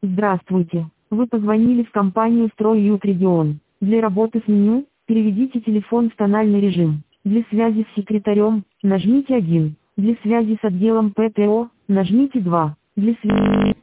Здравствуйте. Вы позвонили в компанию «Стройют Регион». Для работы с меню переведите телефон в тональный режим. Для связи с секретарем нажмите 1. Для связи с отделом ПТО нажмите 2. Для связи